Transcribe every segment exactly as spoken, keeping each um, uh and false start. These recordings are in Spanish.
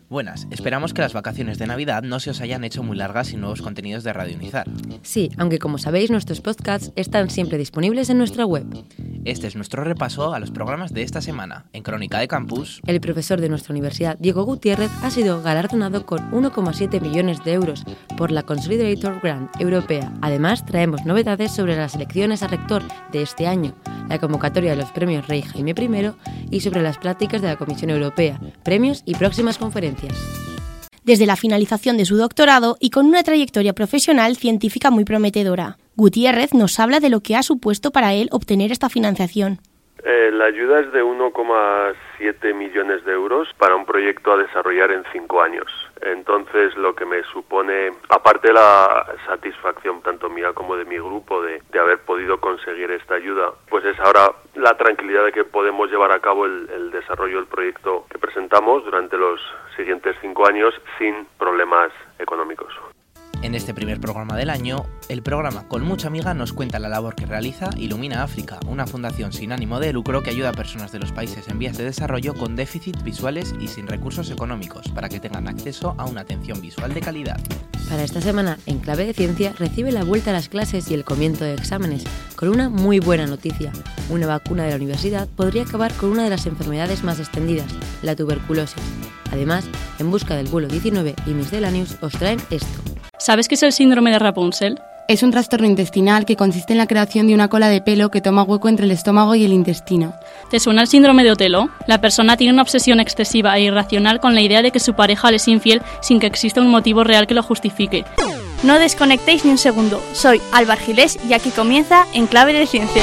Buenas, esperamos que las vacaciones de Navidad no se os hayan hecho muy largas sin nuevos contenidos de Radio Unizar. Sí, aunque como sabéis nuestros podcasts están siempre disponibles en nuestra web. Este es nuestro repaso a los programas de esta semana. En Crónica de Campus, el profesor de nuestra universidad, Diego Gutiérrez, ha sido galardonado con uno coma siete millones de euros por la Consolidator Grant Europea. Además, traemos novedades sobre las elecciones a rector de este año, la convocatoria de los premios Rey Jaime primero y sobre las prácticas de la Comisión Europea, premios y próximas conferencias. Desde la finalización de su doctorado y con una trayectoria profesional científica muy prometedora, Gutiérrez nos habla de lo que ha supuesto para él obtener esta financiación. Eh, la ayuda es de uno coma siete millones de euros para un proyecto a desarrollar en cinco años. Entonces, lo que me supone, aparte de la satisfacción tanto mía como de mi grupo de, de haber podido conseguir esta ayuda, pues es ahora la tranquilidad de que podemos llevar a cabo el, el desarrollo del proyecto que presentamos durante los siguientes cinco años sin problemas económicos. En este primer programa del año, el programa Con Mucha Amiga nos cuenta la labor que realiza Ilumina África, una fundación sin ánimo de lucro que ayuda a personas de los países en vías de desarrollo con déficits visuales y sin recursos económicos para que tengan acceso a una atención visual de calidad. Para esta semana, en Clave de Ciencia, recibe la vuelta a las clases y el comienzo de exámenes, con una muy buena noticia. Una vacuna de la universidad podría acabar con una de las enfermedades más extendidas, la tuberculosis. Además, En busca del vuelo diecinueve y Miscellaneous os traen esto. ¿Sabes qué es el síndrome de Rapunzel? Es un trastorno intestinal que consiste en la creación de una cola de pelo que toma hueco entre el estómago y el intestino. ¿Te suena el síndrome de Otelo? La persona tiene una obsesión excesiva e irracional con la idea de que su pareja le es infiel sin que exista un motivo real que lo justifique. No desconectéis ni un segundo. Soy Alba Argilés y aquí comienza En Clave de Ciencia.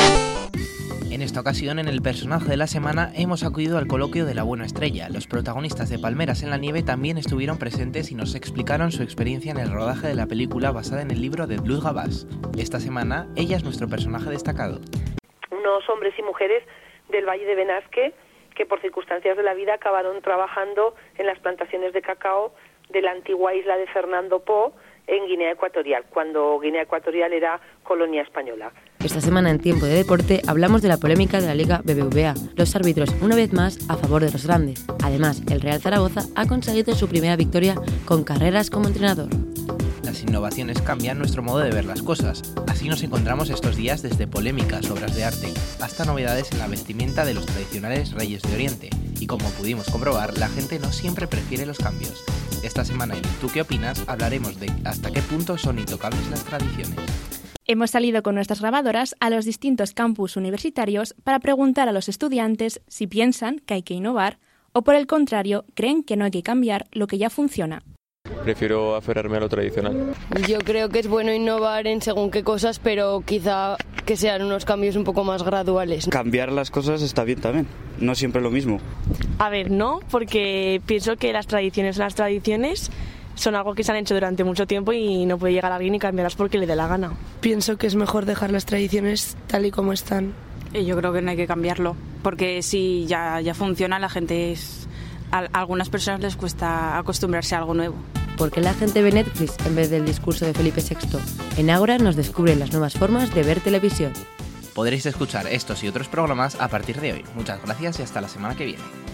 En esta ocasión, en el personaje de la semana, hemos acudido al coloquio de La Buena Estrella. Los protagonistas de Palmeras en la Nieve también estuvieron presentes y nos explicaron su experiencia en el rodaje de la película basada en el libro de Luz Gabás. Esta semana, ella es nuestro personaje destacado. Unos hombres y mujeres del Valle de Benasque que por circunstancias de la vida acabaron trabajando en las plantaciones de cacao de la antigua isla de Fernando Po en Guinea Ecuatorial, cuando Guinea Ecuatorial era colonia española. Esta semana en Tiempo de Deporte hablamos de la polémica de la Liga B B V A, los árbitros una vez más a favor de los grandes. Además, el Real Zaragoza ha conseguido su primera victoria con Carreras como entrenador. Las innovaciones cambian nuestro modo de ver las cosas. Así nos encontramos estos días desde polémicas, obras de arte, hasta novedades en la vestimenta de los tradicionales Reyes de Oriente. Y como pudimos comprobar, la gente no siempre prefiere los cambios. Esta semana en ¿Tú qué opinas? Hablaremos de hasta qué punto son intocables las tradiciones. Hemos salido con nuestras grabadoras a los distintos campus universitarios para preguntar a los estudiantes si piensan que hay que innovar o, por el contrario, creen que no hay que cambiar lo que ya funciona. Prefiero aferrarme a lo tradicional. Yo creo que es bueno innovar en según qué cosas, pero quizá que sean unos cambios un poco más graduales. Cambiar las cosas está bien también, no siempre lo mismo. A ver, no, porque pienso que las tradiciones son las tradiciones, son algo que se han hecho durante mucho tiempo y no puede llegar alguien y cambiarlas porque le dé la gana. Pienso que es mejor dejar las tradiciones tal y como están. Yo creo que no hay que cambiarlo, porque si ya, ya funciona, la gente es... A algunas personas les cuesta acostumbrarse a algo nuevo. ¿Por qué la gente ve Netflix en vez del discurso de Felipe sexto? En Ágora nos descubren las nuevas formas de ver televisión. Podréis escuchar estos y otros programas a partir de hoy. Muchas gracias y hasta la semana que viene.